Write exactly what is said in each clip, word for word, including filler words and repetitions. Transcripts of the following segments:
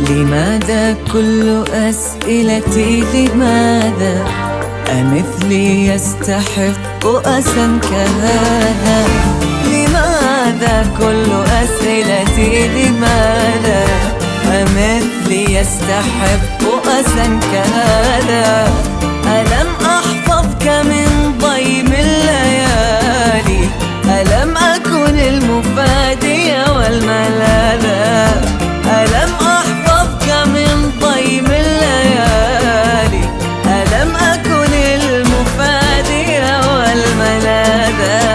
لماذا كل أسئلتي لماذا أمثلي يستحق أسا كهذا؟ لماذا كل أسئلتي لماذا أمثلي يستحق أسا كهذا؟ ألم أحفظك من ضيم الليالي؟ ألم أكن المفادي والملاذا؟ ألم أحفظك من ضيم الليالي؟ ألم أكن المفادي والملاذا؟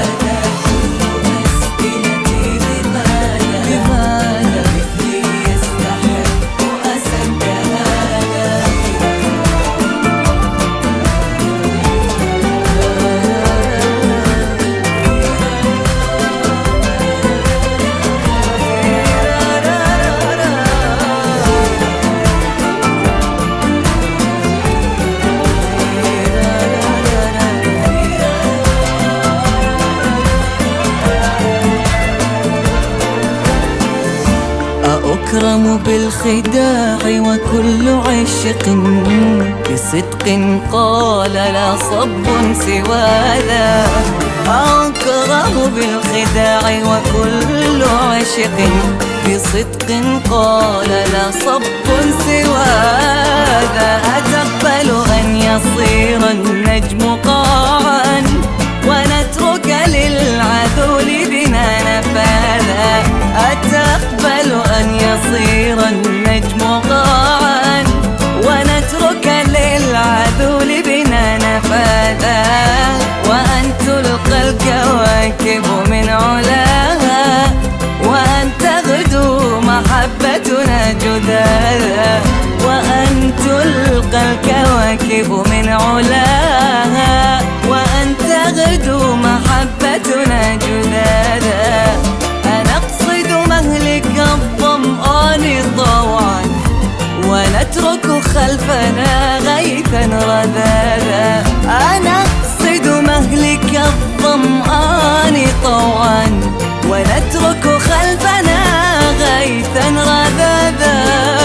أكرم بالخداع وكل عشق بصدق قال لا صب سوى ذا. أكرم بالخداع وكل عشق بصدق قال لا صب سوى ذا. أتقبل أن يصير النجم قاعا ونترك للعذول بنا نفاذا؟ أتقبل أن يصير النجم قاعا ونترك للعذول بنا نفاذا؟ وأن تلقى الكواكب من علاها وأن تغدو محبتنا جداذا؟ وأن تلقى الكواكب من علاها وأن تغدو محبتنا جداذا؟ أنقصد مهلك الظمآن طوعا ونترك خلفنا غيثا رذاذا؟ أنقصد مهلك الظمآن طوعا ونترك خلفنا غيثا رذاذا؟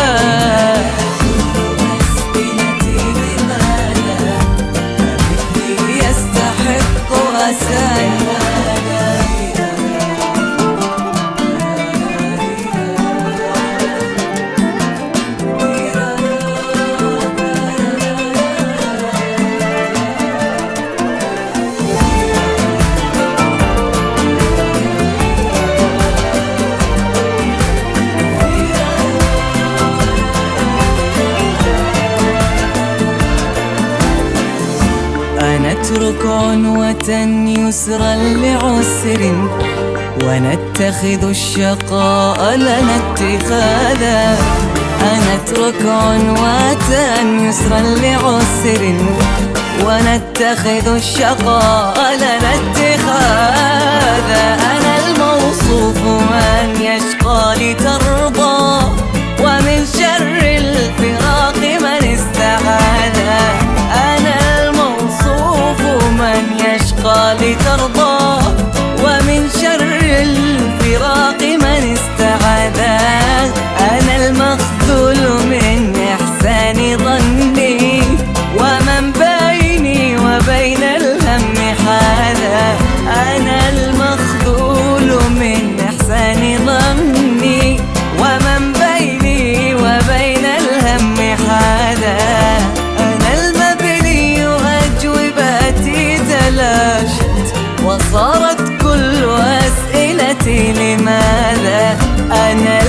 يستحق أسا نترك عنوة يسرا لعسر ونتخذ الشقاء لنا اتخاذا. نترك عنوة يسرا لعسر ونتخذ الشقاء لنا اتخاذا. أنا الموصوف من يشقى لترضى ومن شر الفراق من استعاذا. أنا من يشقى لترضى ومن شر الفراق من استعاذا. أنا المخذول من إحسان ظني ومن بيني وبين الهم حاذا. أنا المخذول من إحسان ظني ومن بيني وبين الهم حاذا. وصارت كل أسئلتي لماذا؟ أنا